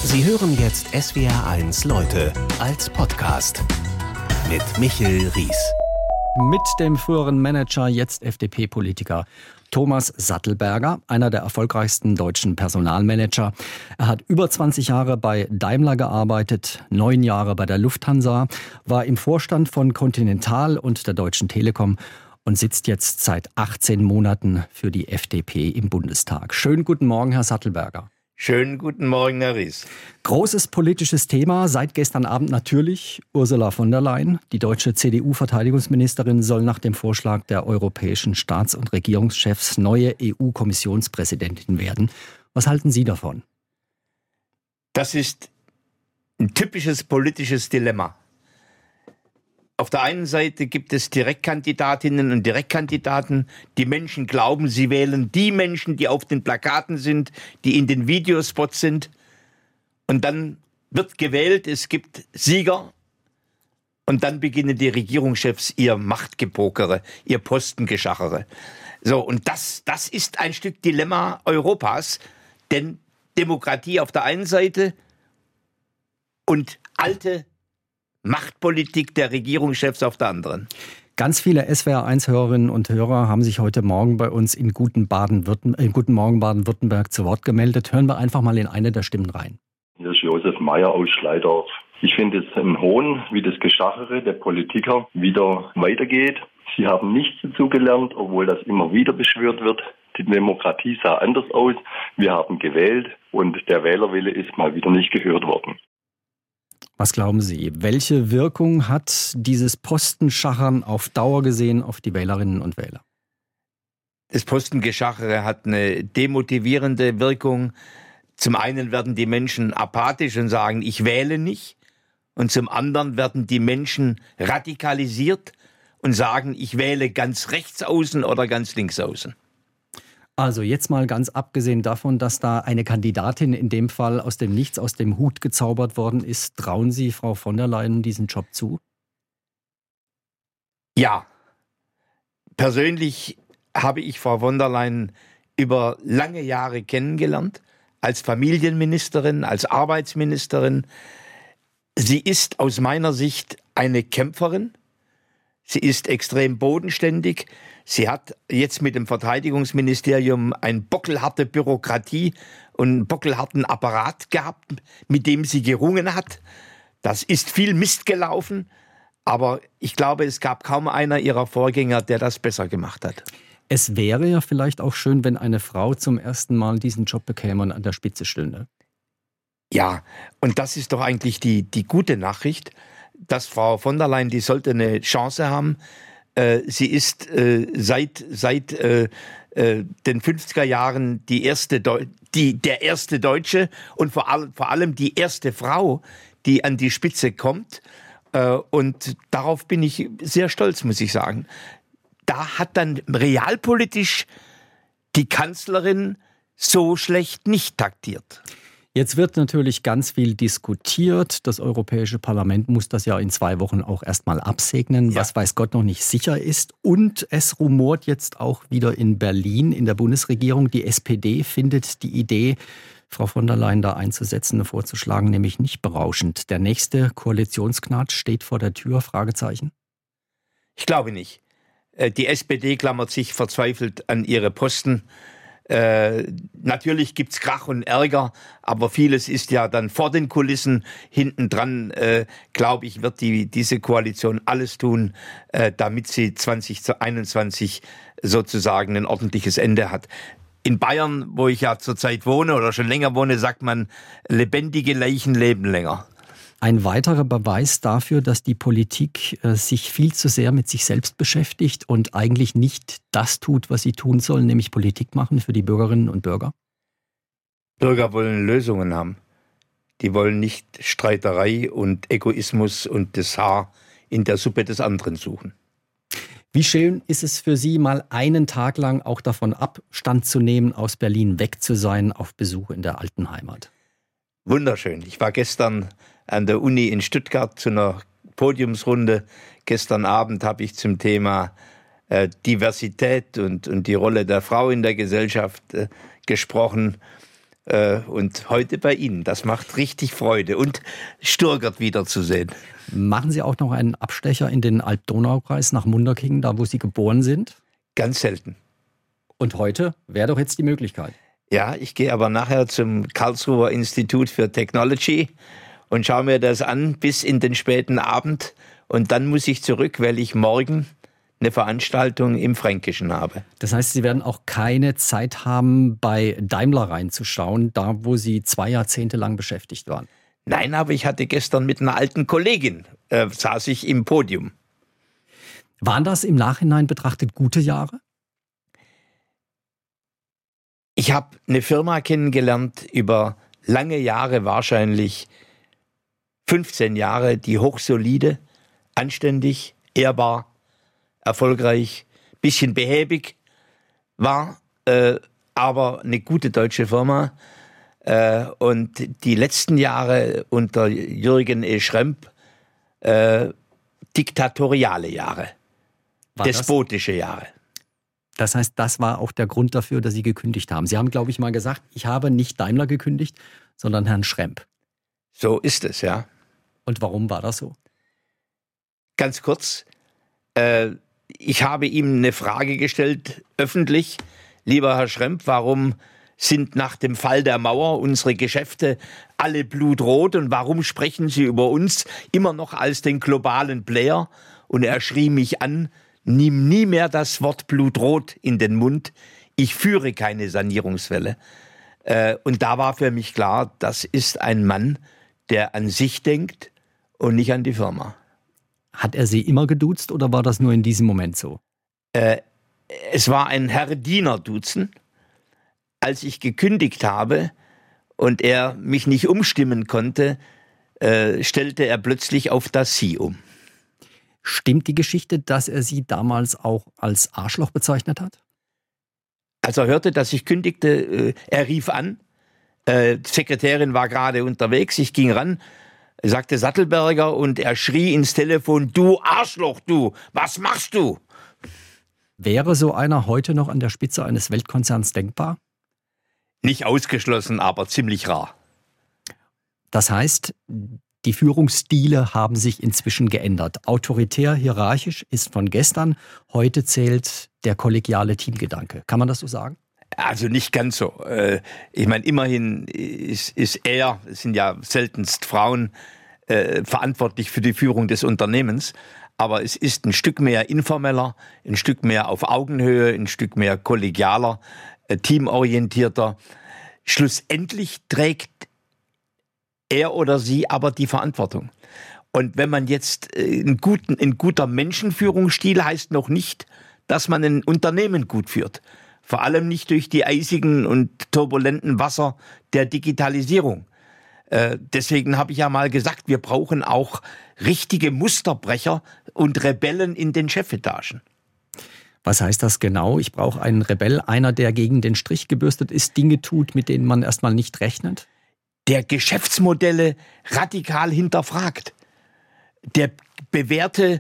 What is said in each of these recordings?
Sie hören jetzt SWR1 Leute als Podcast mit Michel Ries. Mit dem früheren Manager, jetzt FDP-Politiker Thomas Sattelberger, einer der erfolgreichsten deutschen Personalmanager. Er hat über 20 Jahre bei Daimler gearbeitet, 9 Jahre bei der Lufthansa, war im Vorstand von Continental und der Deutschen Telekom und sitzt jetzt seit 18 Monaten für die FDP im Bundestag. Schönen guten Morgen, Herr Sattelberger. Schönen guten Morgen, Herr Ries. Großes politisches Thema seit gestern Abend natürlich Ursula von der Leyen. Die deutsche CDU-Verteidigungsministerin soll nach dem Vorschlag der europäischen Staats- und Regierungschefs neue EU-Kommissionspräsidentin werden. Was halten Sie davon? Das ist ein typisches politisches Dilemma. Auf der einen Seite gibt es Direktkandidatinnen und Direktkandidaten. Die Menschen glauben, sie wählen die Menschen, die auf den Plakaten sind, die in den Videospots sind. Und dann wird gewählt, es gibt Sieger. Und dann beginnen die Regierungschefs ihr Machtgepokere, ihr Postengeschachere. So, und das ist ein Stück Dilemma Europas. Denn Demokratie auf der einen Seite und alte Machtpolitik der Regierungschefs auf der anderen. Ganz viele SWR1-Hörerinnen und Hörer haben sich heute Morgen bei uns in Guten Morgen Baden-Württemberg zu Wort gemeldet. Hören wir einfach mal in eine der Stimmen rein. Hier ist Josef Meyer aus Schleidorf. Ich finde es ein Hohn, wie das Geschachere der Politiker wieder weitergeht. Sie haben nichts dazugelernt, obwohl das immer wieder beschwört wird. Die Demokratie sah anders aus. Wir haben gewählt und der Wählerwille ist mal wieder nicht gehört worden. Was glauben Sie, welche Wirkung hat dieses Postenschachern auf Dauer gesehen auf die Wählerinnen und Wähler? Das Postengeschachere hat eine demotivierende Wirkung. Zum einen werden die Menschen apathisch und sagen, ich wähle nicht. Und zum anderen werden die Menschen radikalisiert und sagen, ich wähle ganz rechts außen oder ganz links außen. Also jetzt mal ganz abgesehen davon, dass da eine Kandidatin in dem Fall aus dem Nichts, aus dem Hut gezaubert worden ist, trauen Sie Frau von der Leyen diesen Job zu? Ja. Persönlich habe ich Frau von der Leyen über lange Jahre kennengelernt, als Familienministerin, als Arbeitsministerin. Sie ist aus meiner Sicht eine Kämpferin. Sie ist extrem bodenständig. Sie hat jetzt mit dem Verteidigungsministerium eine bockelharte Bürokratie und einen bockelharten Apparat gehabt, mit dem sie gerungen hat. Das ist viel Mist gelaufen, aber ich glaube, es gab kaum einer ihrer Vorgänger, der das besser gemacht hat. Es wäre ja vielleicht auch schön, wenn eine Frau zum ersten Mal diesen Job bekäme und an der Spitze stünde. Ja, und das ist doch eigentlich die gute Nachricht, dass Frau von der Leyen, die sollte eine Chance haben. Sie ist seit den 50er Jahren der erste Deutsche und vor allem die erste Frau, die an die Spitze kommt. Und darauf bin ich sehr stolz, muss ich sagen. Da hat dann realpolitisch die Kanzlerin so schlecht nicht taktiert. Jetzt wird natürlich ganz viel diskutiert. Das Europäische Parlament muss das ja in 2 Wochen auch erstmal absegnen, ja, was weiß Gott noch nicht sicher ist. Und es rumort jetzt auch wieder in Berlin, in der Bundesregierung. Die SPD findet die Idee, Frau von der Leyen da einzusetzen, vorzuschlagen, nämlich nicht berauschend. Der nächste Koalitionsknatsch steht vor der Tür, Fragezeichen? Ich glaube nicht. Die SPD klammert sich verzweifelt an ihre Posten. Natürlich gibt's Krach und Ärger, aber vieles ist ja dann vor den Kulissen. Hintendran, glaube ich, wird diese Koalition alles tun, damit sie 2021 sozusagen ein ordentliches Ende hat. In Bayern, wo ich ja zurzeit wohne oder schon länger wohne, sagt man, lebendige Leichen leben länger. Ein weiterer Beweis dafür, dass die Politik sich viel zu sehr mit sich selbst beschäftigt und eigentlich nicht das tut, was sie tun soll, nämlich Politik machen für die Bürgerinnen und Bürger? Bürger wollen Lösungen haben. Die wollen nicht Streiterei und Egoismus und das Haar in der Suppe des anderen suchen. Wie schön ist es für Sie, mal einen Tag lang auch davon Abstand zu nehmen, aus Berlin weg zu sein, auf Besuch in der alten Heimat? Wunderschön. Ich war gestern an der Uni in Stuttgart zu einer Podiumsrunde. Gestern Abend habe ich zum Thema Diversität und die Rolle der Frau in der Gesellschaft gesprochen. Und heute bei Ihnen. Das macht richtig Freude und Sturgert wiederzusehen. Machen Sie auch noch einen Abstecher in den Alb-Donau-Kreis nach Munderkingen, da wo Sie geboren sind? Ganz selten. Und heute wäre doch jetzt die Möglichkeit. Ja, ich gehe aber nachher zum Karlsruher Institut für Technology und schaue mir das an bis in den späten Abend. Und dann muss ich zurück, weil ich morgen eine Veranstaltung im Fränkischen habe. Das heißt, Sie werden auch keine Zeit haben, bei Daimler reinzuschauen, da wo Sie 2 Jahrzehnte lang beschäftigt waren. Nein, aber ich hatte gestern mit einer alten Kollegin, saß ich im Podium. Waren das im Nachhinein betrachtet gute Jahre? Ich habe eine Firma kennengelernt über lange Jahre, wahrscheinlich 15 Jahre, die hochsolide, anständig, ehrbar, erfolgreich, bisschen behäbig war, aber eine gute deutsche Firma. Und die letzten Jahre unter Jürgen E. Schrempp, diktatoriale Jahre, despotische Jahre. Das heißt, das war auch der Grund dafür, dass Sie gekündigt haben. Sie haben, glaube ich, mal gesagt, ich habe nicht Daimler gekündigt, sondern Herrn Schrempp. So ist es, ja. Und warum war das so? Ganz kurz, ich habe ihm eine Frage gestellt, öffentlich. Lieber Herr Schrempp, warum sind nach dem Fall der Mauer unsere Geschäfte alle blutrot und warum sprechen Sie über uns immer noch als den globalen Player? Und er schrie mich an, nimm nie mehr das Wort blutrot in den Mund, ich führe keine Sanierungswelle. Und da war für mich klar, das ist ein Mann, der an sich denkt und nicht an die Firma. Hat er Sie immer geduzt oder war das nur in diesem Moment so? Es war ein Herr-Diener-Duzen. Als ich gekündigt habe und er mich nicht umstimmen konnte, stellte er plötzlich auf das Sie um. Stimmt die Geschichte, dass er Sie damals auch als Arschloch bezeichnet hat? Als er hörte, dass ich kündigte, er rief an. Die Sekretärin war gerade unterwegs, ich ging ran, sagte Sattelberger und er schrie ins Telefon, du Arschloch, du, was machst du? Wäre so einer heute noch an der Spitze eines Weltkonzerns denkbar? Nicht ausgeschlossen, aber ziemlich rar. Das heißt, die Führungsstile haben sich inzwischen geändert. Autoritär, hierarchisch ist von gestern. Heute zählt der kollegiale Teamgedanke. Kann man das so sagen? Also nicht ganz so. Ich meine, immerhin ist er, es sind ja seltenst Frauen, verantwortlich für die Führung des Unternehmens. Aber es ist ein Stück mehr informeller, ein Stück mehr auf Augenhöhe, ein Stück mehr kollegialer, teamorientierter. Schlussendlich trägt er oder sie aber die Verantwortung. Und wenn man jetzt ein guter Menschenführungsstil heißt noch nicht, dass man ein Unternehmen gut führt. Vor allem nicht durch die eisigen und turbulenten Wasser der Digitalisierung. Deswegen habe ich ja mal gesagt, wir brauchen auch richtige Musterbrecher und Rebellen in den Chefetagen. Was heißt das genau? Ich brauche einen Rebell, einer, der gegen den Strich gebürstet ist, Dinge tut, mit denen man erstmal nicht rechnet? Der Geschäftsmodelle radikal hinterfragt. Der bewährte,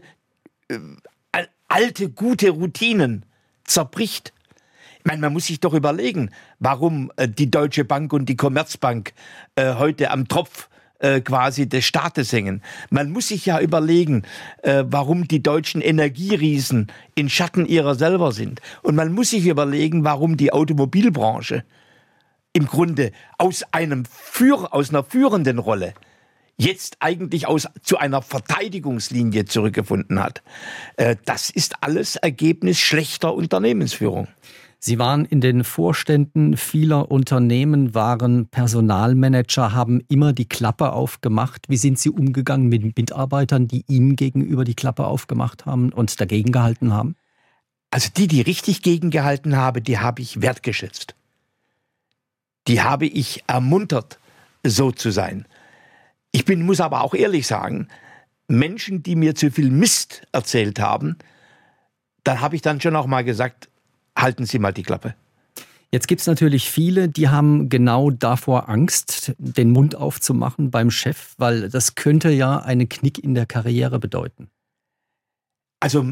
alte, gute Routinen zerbricht. Ich meine, man muss sich doch überlegen, warum die Deutsche Bank und die Commerzbank heute am Tropf quasi des Staates hängen. Man muss sich ja überlegen, warum die deutschen Energieriesen in Schatten ihrer selber sind. Und man muss sich überlegen, warum die Automobilbranche im Grunde aus einer führenden Rolle jetzt eigentlich zu einer Verteidigungslinie zurückgefunden hat. Das ist alles Ergebnis schlechter Unternehmensführung. Sie waren in den Vorständen vieler Unternehmen, waren Personalmanager, haben immer die Klappe aufgemacht. Wie sind Sie umgegangen mit Mitarbeitern, die Ihnen gegenüber die Klappe aufgemacht haben und dagegen gehalten haben? Also die richtig gegengehalten haben, die habe ich wertgeschätzt. Die habe ich ermuntert, so zu sein. Muss aber auch ehrlich sagen, Menschen, die mir zu viel Mist erzählt haben, da habe ich dann schon auch mal gesagt, halten Sie mal die Klappe. Jetzt gibt es natürlich viele, die haben genau davor Angst, den Mund aufzumachen beim Chef, weil das könnte ja einen Knick in der Karriere bedeuten. Also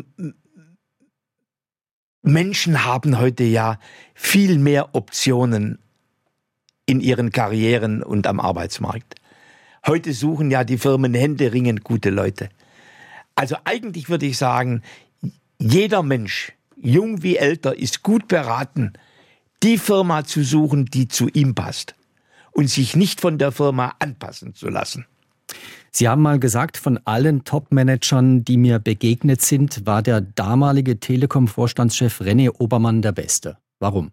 Menschen haben heute ja viel mehr Optionen in ihren Karrieren und am Arbeitsmarkt. Heute suchen ja die Firmen händeringend gute Leute. Also eigentlich würde ich sagen, jeder Mensch, jung wie älter, ist gut beraten, die Firma zu suchen, die zu ihm passt und sich nicht von der Firma anpassen zu lassen. Sie haben mal gesagt, von allen Top-Managern, die mir begegnet sind, war der damalige Telekom-Vorstandschef René Obermann der Beste. Warum?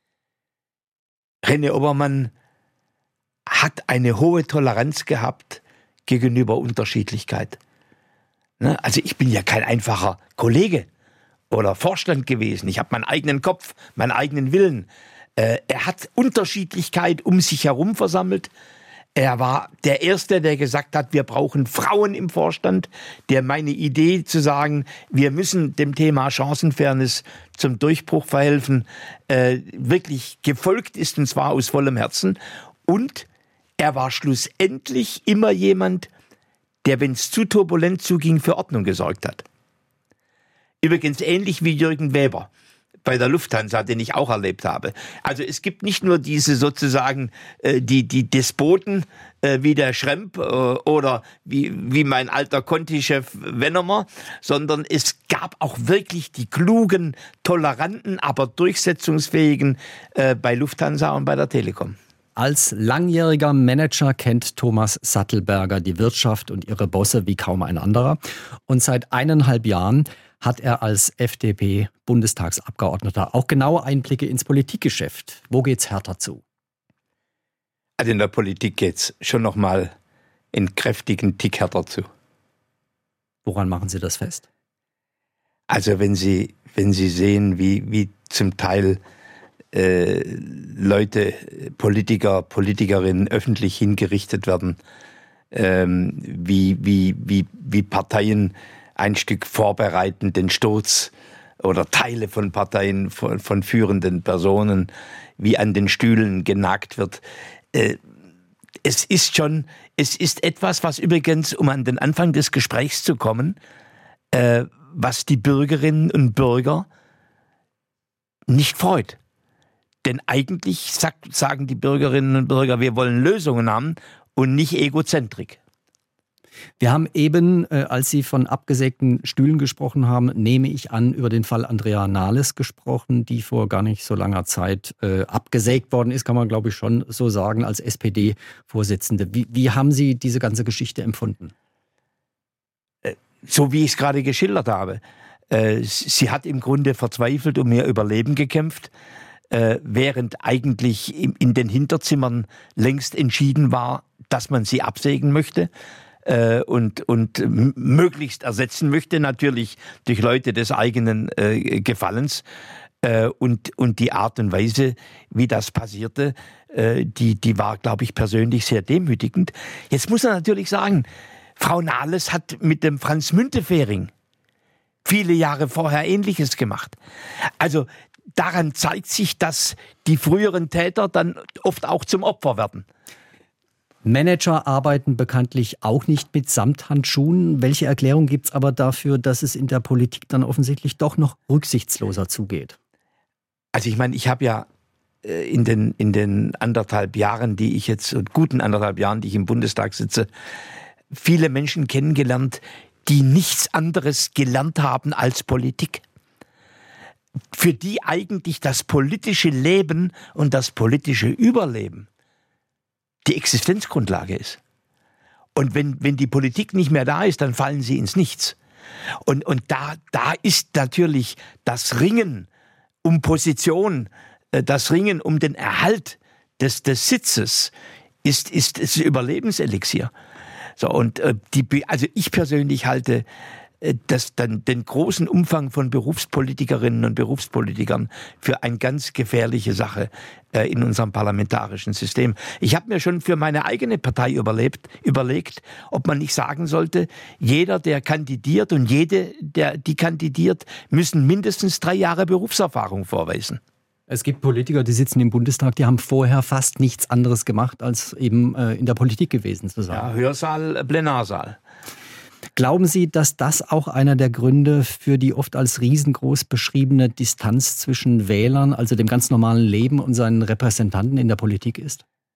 René Obermann hat eine hohe Toleranz gehabt gegenüber Unterschiedlichkeit. Also ich bin ja kein einfacher Kollege oder Vorstand gewesen. Ich habe meinen eigenen Kopf, meinen eigenen Willen. Er hat Unterschiedlichkeit um sich herum versammelt. Er war der Erste, der gesagt hat, wir brauchen Frauen im Vorstand. Der meine Idee zu sagen, wir müssen dem Thema Chancenfairness zum Durchbruch verhelfen, wirklich gefolgt ist, und zwar aus vollem Herzen. Und er war schlussendlich immer jemand, der, wenn es zu turbulent zuging, für Ordnung gesorgt hat. Übrigens ähnlich wie Jürgen Weber bei der Lufthansa, den ich auch erlebt habe. Also es gibt nicht nur diese sozusagen die Despoten wie der Schremp oder wie mein alter Conti-Chef Wennermer, sondern es gab auch wirklich die klugen, toleranten, aber durchsetzungsfähigen bei Lufthansa und bei der Telekom. Als langjähriger Manager kennt Thomas Sattelberger die Wirtschaft und ihre Bosse wie kaum ein anderer. Und seit 1,5 Jahren hat er als FDP-Bundestagsabgeordneter auch genaue Einblicke ins Politikgeschäft. Wo geht's härter zu? Also in der Politik geht's schon noch mal einen kräftigen Tick härter zu. Woran machen Sie das fest? Also wenn Sie sehen, wie zum Teil Leute, Politiker, Politikerinnen öffentlich hingerichtet werden, wie Parteien ein Stück vorbereiten, den Sturz oder Teile von Parteien, von führenden Personen, wie an den Stühlen genagt wird. Es ist etwas, was übrigens, um an den Anfang des Gesprächs zu kommen, was die Bürgerinnen und Bürger nicht freut. Denn eigentlich sagen die Bürgerinnen und Bürger, wir wollen Lösungen haben und nicht Egozentrik. Wir haben eben, als Sie von abgesägten Stühlen gesprochen haben, nehme ich an, über den Fall Andrea Nahles gesprochen, die vor gar nicht so langer Zeit abgesägt worden ist, kann man glaube ich schon so sagen, als SPD-Vorsitzende. Wie haben Sie diese ganze Geschichte empfunden? So wie ich es gerade geschildert habe. Sie hat im Grunde verzweifelt um ihr Überleben gekämpft, während eigentlich in den Hinterzimmern längst entschieden war, dass man sie absägen möchte. Und möglichst ersetzen möchte, natürlich durch Leute des eigenen Gefallens. Und die Art und Weise, wie das passierte, die war, glaube ich, persönlich sehr demütigend. Jetzt muss man natürlich sagen, Frau Nahles hat mit dem Franz Müntefering viele Jahre vorher Ähnliches gemacht. Also daran zeigt sich, dass die früheren Täter dann oft auch zum Opfer werden. Manager arbeiten bekanntlich auch nicht mit Samthandschuhen. Welche Erklärung gibt es aber dafür, dass es in der Politik dann offensichtlich doch noch rücksichtsloser zugeht? Also ich meine, ich habe ja in den 1,5 Jahren, die ich jetzt, guten 1,5 Jahren, die ich im Bundestag sitze, viele Menschen kennengelernt, die nichts anderes gelernt haben als Politik. Für die eigentlich das politische Leben und das politische Überleben die Existenzgrundlage ist. Und wenn die Politik nicht mehr da ist, dann fallen sie ins Nichts. Und da ist natürlich das Ringen um Position, das Ringen um den Erhalt des Sitzes ist das Überlebenselixier. So, und also ich persönlich halte den großen Umfang von Berufspolitikerinnen und Berufspolitikern für eine ganz gefährliche Sache in unserem parlamentarischen System. Ich habe mir schon für meine eigene Partei überlegt, ob man nicht sagen sollte, jeder, der kandidiert und jede, die kandidiert, müssen mindestens 3 Jahre Berufserfahrung vorweisen. Es gibt Politiker, die sitzen im Bundestag, die haben vorher fast nichts anderes gemacht, als eben in der Politik gewesen zu sein. Ja, Hörsaal, Plenarsaal. Glauben Sie, dass das auch einer der Gründe für die oft als riesengroß beschriebene Distanz zwischen Wählern, also dem ganz normalen Leben und seinen Repräsentanten in der Politik ist?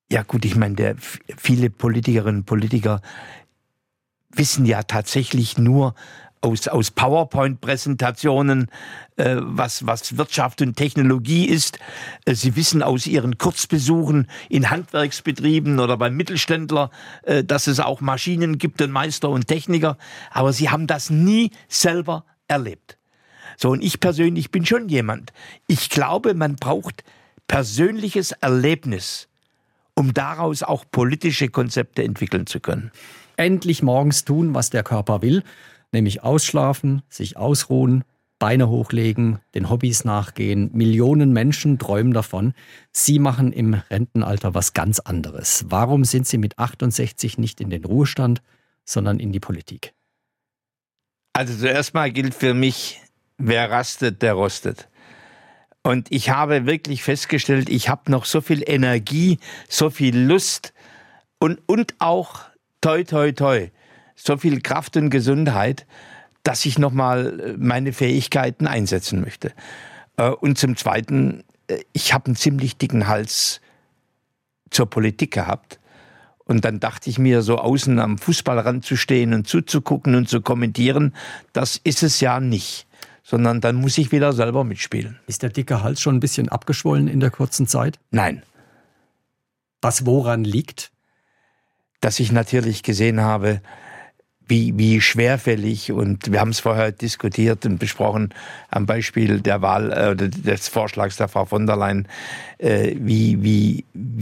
Ja gut, ich meine, viele Politikerinnen und Politiker wissen ja tatsächlich nur aus PowerPoint-Präsentationen, was Wirtschaft und Technologie ist. Sie wissen aus ihren Kurzbesuchen in Handwerksbetrieben oder beim Mittelständler, dass es auch Maschinen gibt und Meister und Techniker. Aber sie haben das nie selber erlebt. So, und ich persönlich bin schon jemand. Ich glaube, man braucht persönliches Erlebnis, um daraus auch politische Konzepte entwickeln zu können. Endlich morgens tun, was der Körper will, nämlich ausschlafen, sich ausruhen, Beine hochlegen, den Hobbys nachgehen. Millionen Menschen träumen davon. Sie machen im Rentenalter was ganz anderes. Warum sind Sie mit 68 nicht in den Ruhestand, sondern in die Politik? Also zuerst mal gilt für mich, wer rastet, der rostet. Und ich habe wirklich festgestellt, ich habe noch so viel Energie, so viel Lust und auch toi, toi, toi, so viel Kraft und Gesundheit, dass ich nochmal meine Fähigkeiten einsetzen möchte. Und zum Zweiten, ich habe einen ziemlich dicken Hals zur Politik gehabt. Und dann dachte ich mir, so außen am Fußballrand zu stehen und zuzugucken und zu kommentieren, das ist es ja nicht. Sondern dann muss ich wieder selber mitspielen. Ist der dicke Hals schon ein bisschen abgeschwollen in der kurzen Zeit? Nein. Woran liegt? Dass ich natürlich gesehen habe, wie schwerfällig, und wir haben es vorher diskutiert und besprochen am Beispiel der Wahl des Vorschlags der Frau von der Leyen, wie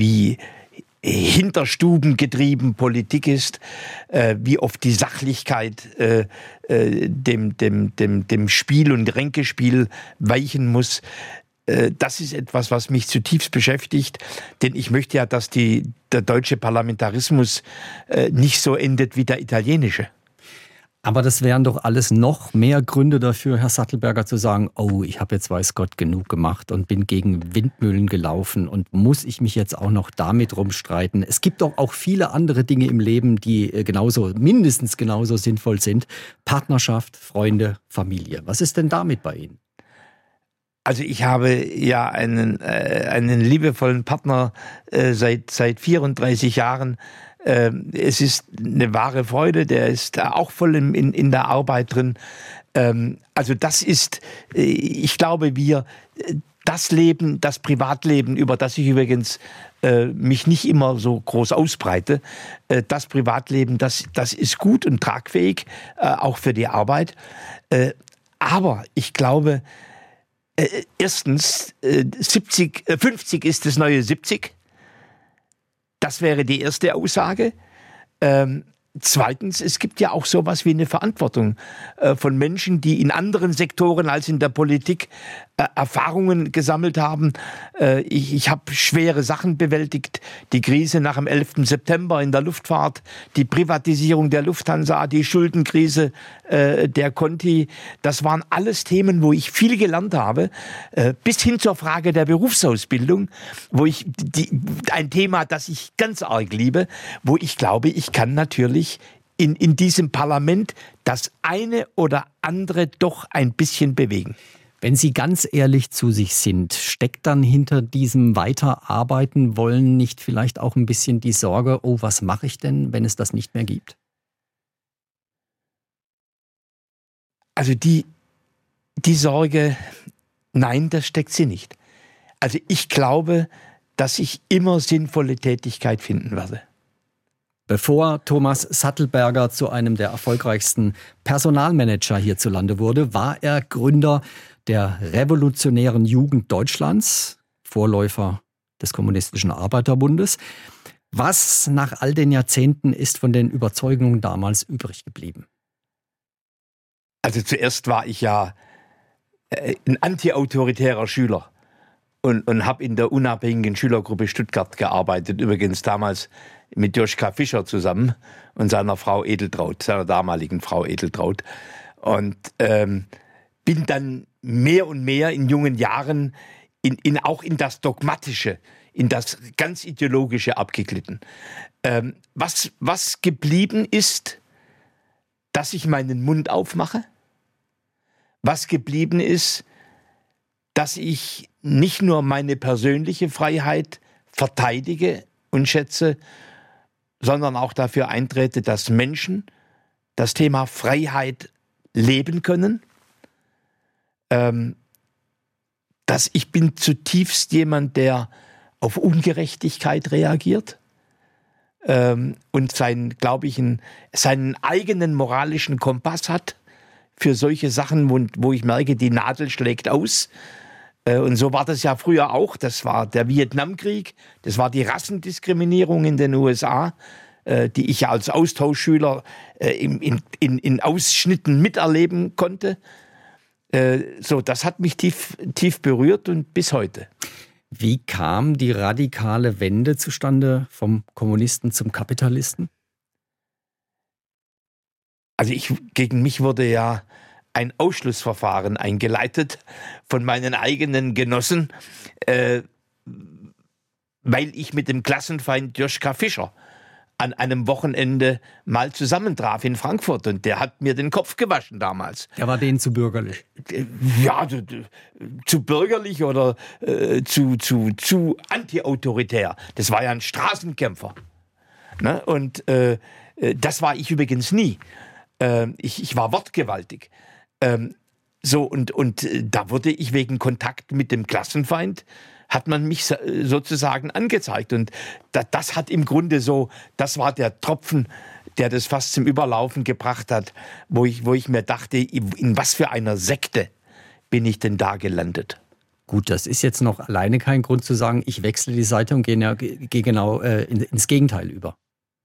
hinterstubengetrieben Politik ist, wie oft die Sachlichkeit dem Spiel und Ränkespiel weichen muss. Das ist etwas, was mich zutiefst beschäftigt, denn ich möchte ja, dass der deutsche Parlamentarismus nicht so endet wie der italienische. Aber das wären doch alles noch mehr Gründe dafür, Herr Sattelberger, zu sagen, oh, ich habe jetzt weiß Gott genug gemacht und bin gegen Windmühlen gelaufen und muss ich mich jetzt auch noch damit rumstreiten. Es gibt doch auch viele andere Dinge im Leben, die mindestens genauso sinnvoll sind. Partnerschaft, Freunde, Familie. Was ist denn damit bei Ihnen? Also ich habe ja einen liebevollen Partner seit 34 Jahren. Es ist eine wahre Freude, der ist auch voll in der Arbeit drin. Also das ist, ich glaube, das Leben, das Privatleben, über das ich übrigens mich nicht immer so groß ausbreite, das Privatleben, das ist gut und tragfähig, auch für die Arbeit. Aber ich glaube, erstens, 50 ist das neue 70. Das wäre die erste Aussage. Zweitens, es gibt ja auch sowas wie eine Verantwortung von Menschen, die in anderen Sektoren als in der Politik Erfahrungen gesammelt haben. Ich habe schwere Sachen bewältigt. Die Krise nach dem 11. September in der Luftfahrt, die Privatisierung der Lufthansa, die Schuldenkrise der Conti. Das waren alles Themen, wo ich viel gelernt habe, bis hin zur Frage der Berufsausbildung, ein Thema, das ich ganz arg liebe, wo ich glaube, ich kann natürlich in diesem Parlament das eine oder andere doch ein bisschen bewegen. Wenn Sie ganz ehrlich zu sich sind, steckt dann hinter diesem Weiterarbeiten wollen nicht vielleicht auch ein bisschen die Sorge, oh, was mache ich denn, wenn es das nicht mehr gibt? Also die Sorge, nein, das steckt sie nicht. Also ich glaube, dass ich immer sinnvolle Tätigkeit finden werde. Bevor Thomas Sattelberger zu einem der erfolgreichsten Personalmanager hierzulande wurde, war er Gründer der Revolutionären Jugend Deutschlands, Vorläufer des Kommunistischen Arbeiterbundes. Was nach all den Jahrzehnten ist von den Überzeugungen damals übrig geblieben? Also zuerst war ich ja ein antiautoritärer Schüler und habe in der unabhängigen Schülergruppe Stuttgart gearbeitet, übrigens damals mit Joschka Fischer zusammen und seiner Frau Edeltraut, seiner damaligen Frau Edeltraut. Und bin dann mehr und mehr in jungen Jahren auch in das Dogmatische, in das ganz Ideologische abgeglitten. Was geblieben ist, dass ich meinen Mund aufmache. Was geblieben ist, dass ich nicht nur meine persönliche Freiheit verteidige und schätze, sondern auch dafür eintrete, dass Menschen das Thema Freiheit leben können. Dass ich bin zutiefst jemand, der auf Ungerechtigkeit reagiert und seinen eigenen moralischen Kompass hat für solche Sachen, wo ich merke, die Nadel schlägt aus. Und so war das ja früher auch. Das war der Vietnamkrieg, das war die Rassendiskriminierung in den USA, die ich ja als Austauschschüler in Ausschnitten miterleben konnte. Das hat mich tief berührt und bis heute. Wie kam die radikale Wende zustande vom Kommunisten zum Kapitalisten? Also gegen mich wurde ja ein Ausschlussverfahren eingeleitet von meinen eigenen Genossen, weil ich mit dem Klassenfeind Joschka Fischer an einem Wochenende mal zusammentraf in Frankfurt und der hat mir den Kopf gewaschen damals. Der war denen zu bürgerlich. Ja, zu bürgerlich oder zu antiautoritär. Das war ja ein Straßenkämpfer. Ne? Und das war ich übrigens nie. Ich war wortgewaltig. Und da wurde ich wegen Kontakt mit dem Klassenfeind, hat man mich sozusagen angezeigt. Und das hat im Grunde das war der Tropfen, der das fast zum Überlaufen gebracht hat, wo ich mir dachte, in was für einer Sekte bin ich denn da gelandet? Gut, das ist jetzt noch alleine kein Grund zu sagen, ich wechsle die Seite und gehe genau ins Gegenteil über.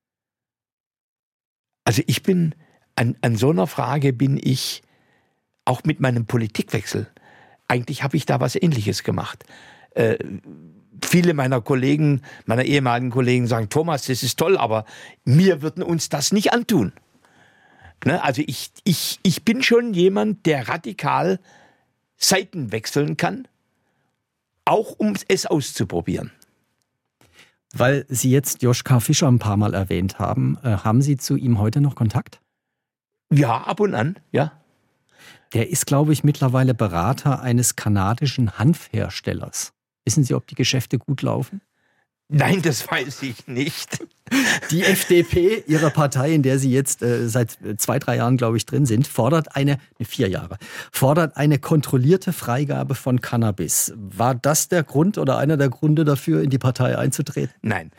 Also ich bin, an so einer Frage bin ich auch mit meinem Politikwechsel. Eigentlich habe ich da was Ähnliches gemacht. Viele meiner ehemaligen Kollegen sagen, Thomas, das ist toll, aber wir würden uns das nicht antun. Ne? Also ich bin schon jemand, der radikal Seiten wechseln kann, auch um es auszuprobieren. Weil Sie jetzt Joschka Fischer ein paar Mal erwähnt haben, haben Sie zu ihm heute noch Kontakt? Ja, ab und an, ja. Der ist, glaube ich, mittlerweile Berater eines kanadischen Hanfherstellers. Wissen Sie, ob die Geschäfte gut laufen? Nein, das weiß ich nicht. Die FDP, Ihre Partei, in der Sie jetzt seit 2-3 Jahren, glaube ich, drin sind, fordert 4 Jahre, fordert eine kontrollierte Freigabe von Cannabis. War das der Grund oder einer der Gründe dafür, in die Partei einzutreten? Nein.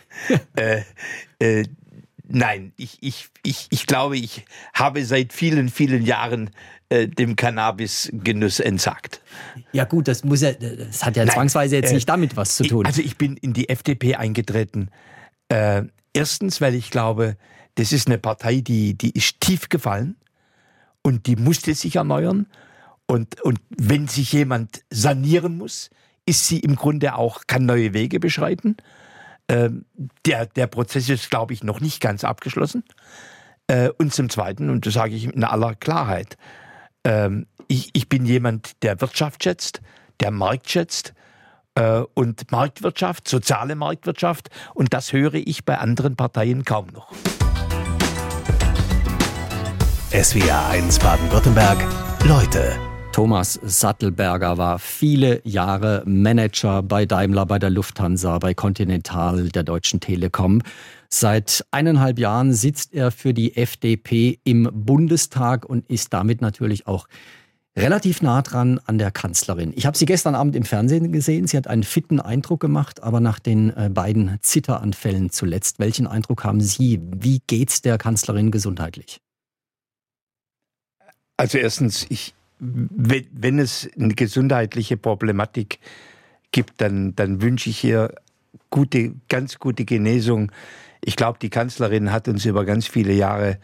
Nein, ich glaube, ich habe seit vielen, vielen Jahren dem Cannabisgenuss entsagt. Ja gut, das hat ja zwangsweise jetzt nicht damit was zu tun. Also ich bin in die FDP eingetreten. Erstens, weil ich glaube, das ist eine Partei, die ist tief gefallen und die musste sich erneuern. Und wenn sich jemand sanieren muss, ist sie im Grunde kann neue Wege beschreiten. Der Prozess ist, glaube ich, noch nicht ganz abgeschlossen. Und zum Zweiten, und das sage ich in aller Klarheit, ich bin jemand, der Wirtschaft schätzt, der Markt schätzt und Marktwirtschaft, soziale Marktwirtschaft, und das höre ich bei anderen Parteien kaum noch. SWR 1 Baden-Württemberg, Leute. Thomas Sattelberger war viele Jahre Manager bei Daimler, bei der Lufthansa, bei Continental, der Deutschen Telekom. Seit 1,5 Jahren sitzt er für die FDP im Bundestag und ist damit natürlich auch relativ nah dran an der Kanzlerin. Ich habe sie gestern Abend im Fernsehen gesehen. Sie hat einen fitten Eindruck gemacht, aber nach den beiden Zitteranfällen zuletzt, welchen Eindruck haben Sie? Wie geht's der Kanzlerin gesundheitlich? Also erstens, wenn es eine gesundheitliche Problematik gibt, dann wünsche ich ihr ganz gute Genesung. Ich glaube, die Kanzlerin hat uns über ganz viele Jahre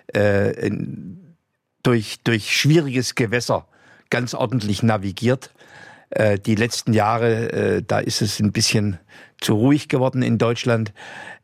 durch schwieriges Gewässer ganz ordentlich navigiert. Die letzten Jahre, da ist es ein bisschen zu ruhig geworden in Deutschland.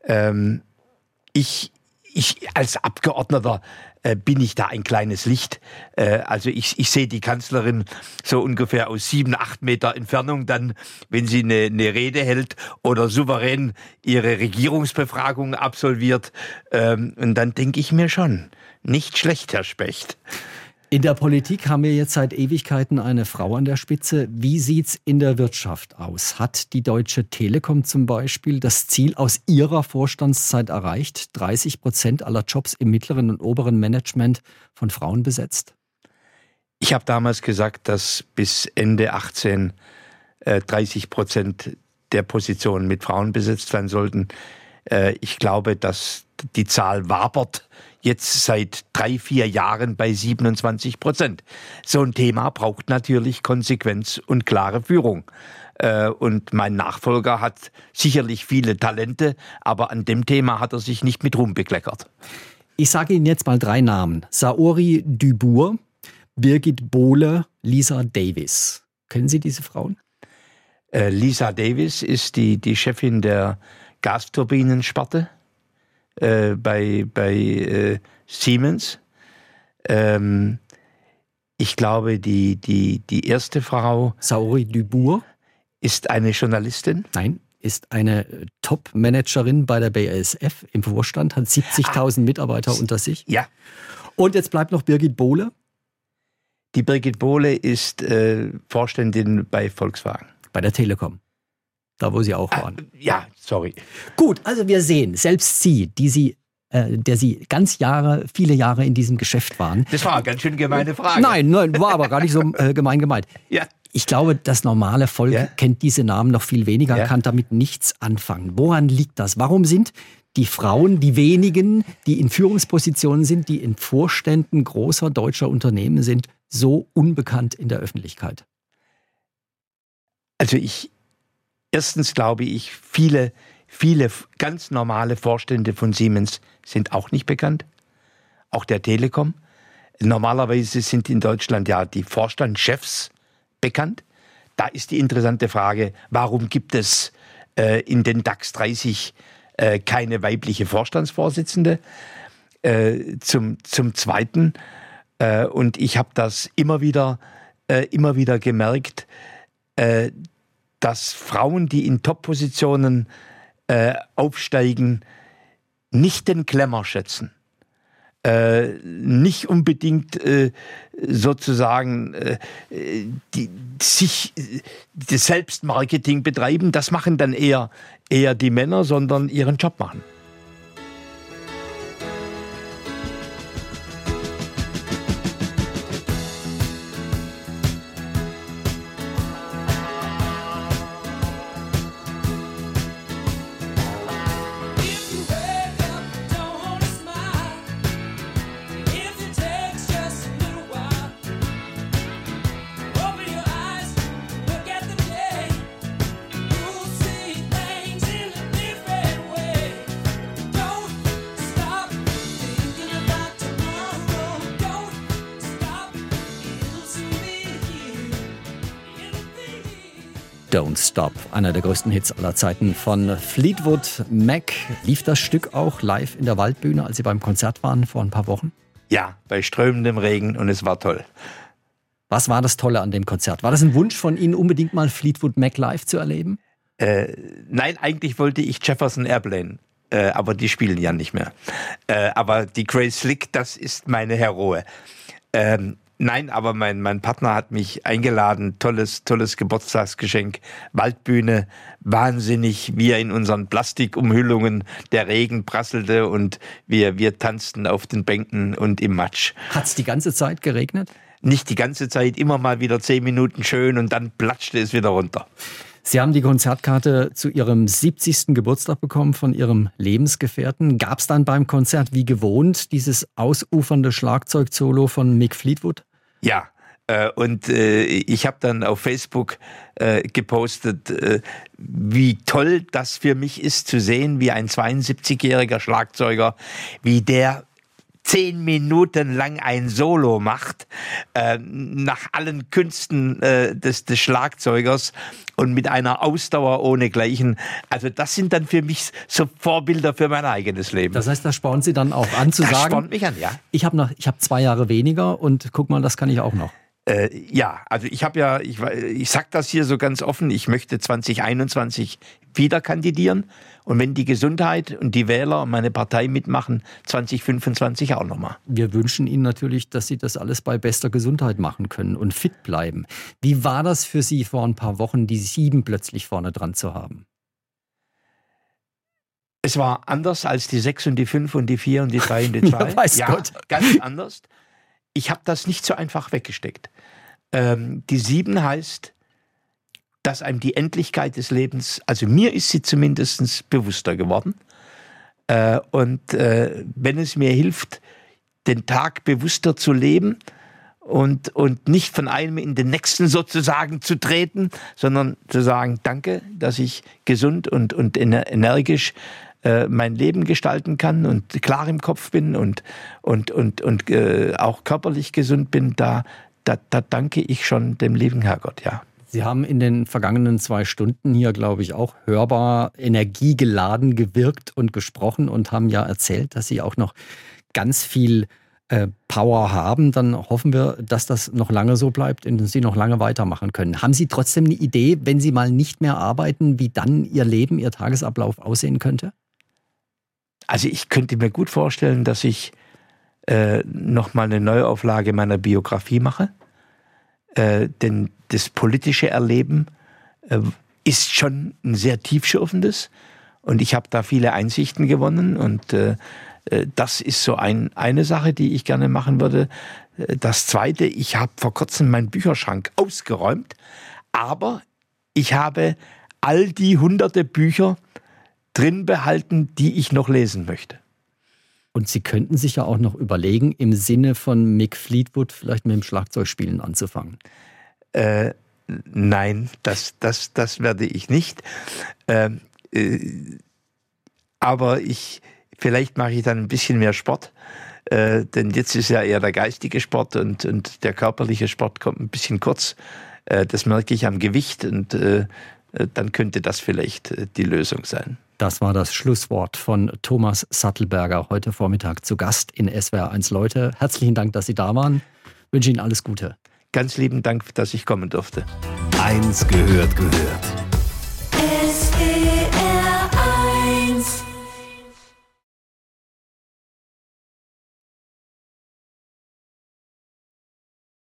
Ich als Abgeordneter bin ich da ein kleines Licht. Also ich sehe die Kanzlerin so ungefähr aus 7-8 Meter Entfernung dann, wenn sie eine Rede hält oder souverän ihre Regierungsbefragung absolviert. Und dann denke ich mir schon, nicht schlecht, Herr Specht. In der Politik haben wir jetzt seit Ewigkeiten eine Frau an der Spitze. Wie sieht's in der Wirtschaft aus? Hat die Deutsche Telekom zum Beispiel das Ziel aus ihrer Vorstandszeit erreicht, 30% aller Jobs im mittleren und oberen Management von Frauen besetzt? Ich habe damals gesagt, dass bis Ende 18 30% der Positionen mit Frauen besetzt werden sollten. Ich glaube, dass die Zahl wabert jetzt seit 3-4 Jahren bei 27%. So ein Thema braucht natürlich Konsequenz und klare Führung. Und mein Nachfolger hat sicherlich viele Talente, aber an dem Thema hat er sich nicht mit Ruhm bekleckert. Ich sage Ihnen jetzt mal 3 Namen. Saori Dubourg, Birgit Bohle, Lisa Davis. Kennen Sie diese Frauen? Lisa Davis ist die Chefin der Gasturbinensparte bei Siemens. Ich glaube, die erste Frau, Saori Dubourg, ist eine Journalistin. Nein, ist eine Top-Managerin bei der BASF im Vorstand, hat 70.000 Mitarbeiter unter sich. Ja. Und jetzt bleibt noch Birgit Bohle. Die Birgit Bohle ist Vorständin bei Volkswagen. Bei der Telekom. Da, wo Sie auch waren. Ja, sorry. Gut, also wir sehen, selbst Sie, der Sie viele Jahre in diesem Geschäft waren. Das war eine ganz schön gemeine Frage. Nein, war aber gar nicht so gemein gemeint. Ja. Ich glaube, das normale Volk kennt diese Namen noch viel weniger, kann damit nichts anfangen. Woran liegt das? Warum sind die Frauen, die wenigen, die in Führungspositionen sind, die in Vorständen großer deutscher Unternehmen sind, so unbekannt in der Öffentlichkeit? Also erstens glaube ich, viele ganz normale Vorstände von Siemens sind auch nicht bekannt. Auch der Telekom. Normalerweise sind in Deutschland ja die Vorstandschefs bekannt. Da ist die interessante Frage, warum gibt es in den DAX 30 keine weibliche Vorstandsvorsitzende? Zum Zweiten, und ich habe das immer wieder gemerkt, dass Frauen, die in Top-Positionen aufsteigen, nicht den Glamour schätzen. Nicht unbedingt sozusagen das Selbstmarketing betreiben. Das machen dann eher die Männer, sondern ihren Job machen. Don't Stop, einer der größten Hits aller Zeiten von Fleetwood Mac. Lief das Stück auch live in der Waldbühne, als Sie beim Konzert waren vor ein paar Wochen? Ja, bei strömendem Regen, und es war toll. Was war das Tolle an dem Konzert? War das ein Wunsch von Ihnen, unbedingt mal Fleetwood Mac live zu erleben? Nein, eigentlich wollte ich Jefferson Airplane, aber die spielen ja nicht mehr. Aber die Grace Slick, das ist meine Heroe. Nein, aber mein Partner hat mich eingeladen, tolles Geburtstagsgeschenk, Waldbühne, wahnsinnig, wir in unseren Plastikumhüllungen, der Regen prasselte und wir tanzten auf den Bänken und im Matsch. Hat's die ganze Zeit geregnet? Nicht die ganze Zeit, immer mal wieder 10 Minuten schön und dann platschte es wieder runter. Sie haben die Konzertkarte zu Ihrem 70. Geburtstag bekommen von Ihrem Lebensgefährten. Gab es dann beim Konzert wie gewohnt dieses ausufernde Schlagzeugsolo von Mick Fleetwood? Ja, und ich habe dann auf Facebook gepostet, wie toll das für mich ist zu sehen, wie ein 72-jähriger Schlagzeuger, wie der 10 Minuten lang ein Solo macht, nach allen Künsten des Schlagzeugers und mit einer Ausdauer ohnegleichen. Also das sind dann für mich so Vorbilder für mein eigenes Leben. Das heißt, das spornt Sie dann auch an zu das sagen, spornt mich an, ja. Ich hab 2 Jahre weniger und guck mal, das kann ich auch noch. Also ich sag das hier so ganz offen, ich möchte 2021 wieder kandidieren und wenn die Gesundheit und die Wähler und meine Partei mitmachen, 2025 auch nochmal. Wir wünschen Ihnen natürlich, dass Sie das alles bei bester Gesundheit machen können und fit bleiben. Wie war das für Sie vor ein paar Wochen, die 7 plötzlich vorne dran zu haben? Es war anders als die 6 und die 5 und die 4 und die 3 und die 2. Weiß Gott. Ganz anders. Ich habe das nicht so einfach weggesteckt. Die 7 heißt, dass einem die Endlichkeit des Lebens, also mir ist sie zumindest bewusster geworden. Wenn es mir hilft, den Tag bewusster zu leben und nicht von einem in den nächsten sozusagen zu treten, sondern zu sagen, danke, dass ich gesund und energisch mein Leben gestalten kann und klar im Kopf bin und auch körperlich gesund bin, da danke ich schon dem lieben Herrgott, ja. Sie haben in den vergangenen 2 Stunden hier, glaube ich, auch hörbar energiegeladen gewirkt und gesprochen und haben ja erzählt, dass Sie auch noch ganz viel Power haben. Dann hoffen wir, dass das noch lange so bleibt und Sie noch lange weitermachen können. Haben Sie trotzdem eine Idee, wenn Sie mal nicht mehr arbeiten, wie dann Ihr Leben, Ihr Tagesablauf aussehen könnte? Also ich könnte mir gut vorstellen, dass ich nochmal eine Neuauflage meiner Biografie mache. Denn das politische Erleben ist schon ein sehr tiefschürfendes und ich habe da viele Einsichten gewonnen und das ist so eine Sache, die ich gerne machen würde. Das Zweite, ich habe vor kurzem meinen Bücherschrank ausgeräumt, aber ich habe all die hunderte Bücher drin behalten, die ich noch lesen möchte. Und Sie könnten sich ja auch noch überlegen, im Sinne von Mick Fleetwood vielleicht mit dem Schlagzeugspielen anzufangen. Nein, das werde ich nicht. Aber vielleicht mache ich dann ein bisschen mehr Sport. Denn jetzt ist ja eher der geistige Sport und der körperliche Sport kommt ein bisschen kurz. Das merke ich am Gewicht und dann könnte das vielleicht die Lösung sein. Das war das Schlusswort von Thomas Sattelberger, heute Vormittag zu Gast in SWR1 Leute. Herzlichen Dank, dass Sie da waren. Ich wünsche Ihnen alles Gute. Ganz lieben Dank, dass ich kommen durfte. 1 gehört.